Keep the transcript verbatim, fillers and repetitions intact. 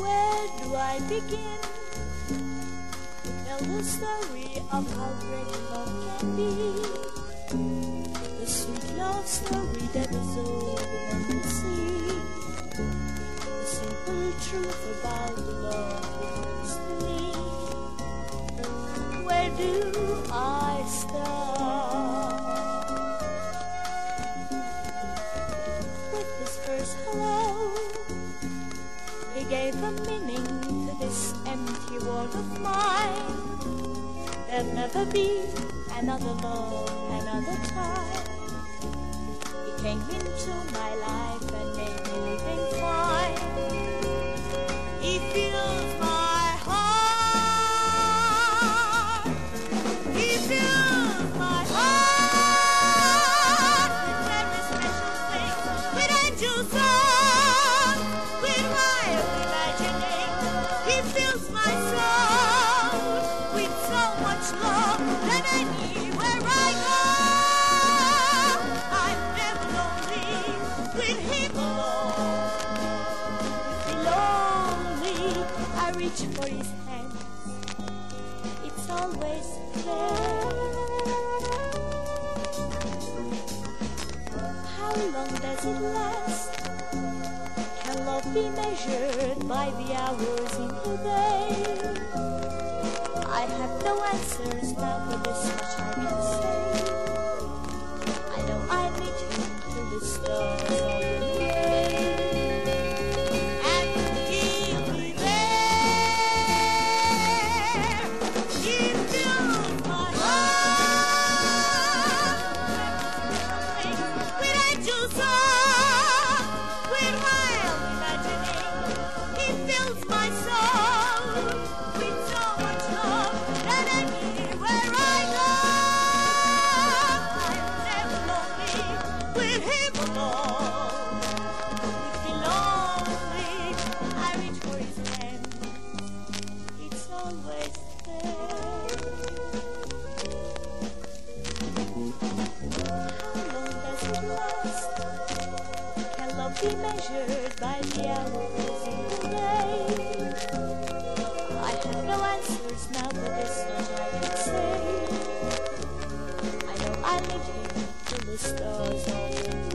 Where do I begin to tell the story of how great love can be? The sweet love story that is all the see. The simple truth about the love belongs to me. Where do I start? With his first hello, he gave a meaning to this empty world of mine. There'll never be another love, another time. He came into my life and made me living fine. He fills my heart. He fills my heart with very special things, with angel songs, with wild imagining. He fills my soul with so much love that anywhere I go, I'm never lonely with him alone. If you're lonely, I reach for his hand. It's always there. How long does it last? Can love be measured by the hours in the day? I have no answers now, but this much I can say. I know I meet him through the stars of the way. And he'll be there. He fills my heart with angel songs, with wild imagining. He fills my soul with so much love that anywhere I go, I'm never lonely with him alone. If you're lonely, I reach for his hand. It's always there. How long does it last? Can love be measured by the hours in the day? I have no answers now, but there's much I can say. I know I need him till the stars are